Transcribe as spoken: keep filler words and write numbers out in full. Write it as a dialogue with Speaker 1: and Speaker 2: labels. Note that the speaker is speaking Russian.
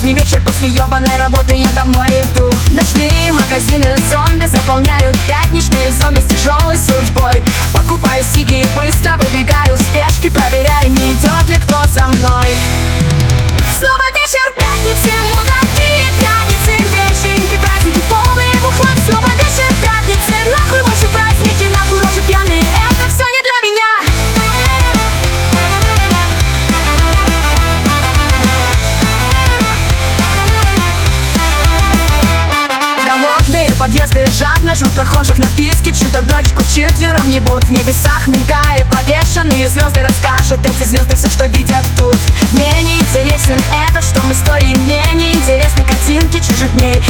Speaker 1: Поздний вечер после ебаной работы я домой иду. Ночные магазины зомби заполняют пятничные зомби с тяжелой судьбой. Покупаю сиги и быстро выбегаю в спешке, проверяя, не идет ли кто за мной. Снова вечер пятницы, мудаки, пятницы, вечеринки, праздники, полные бухла. Снова вечер пятницы, нахуй ваши праздники, нахуй ваши пьяные, это все не для меня. Голодные подъезды жадно ждут прохожих на писке. Чью-то дочку четвером не будут в небесах, мигая повешенные звезды. Расскажут эти звезды все, что видят тут. Мне не интересен это, что в истории, мне не интересны картинки чужих дней.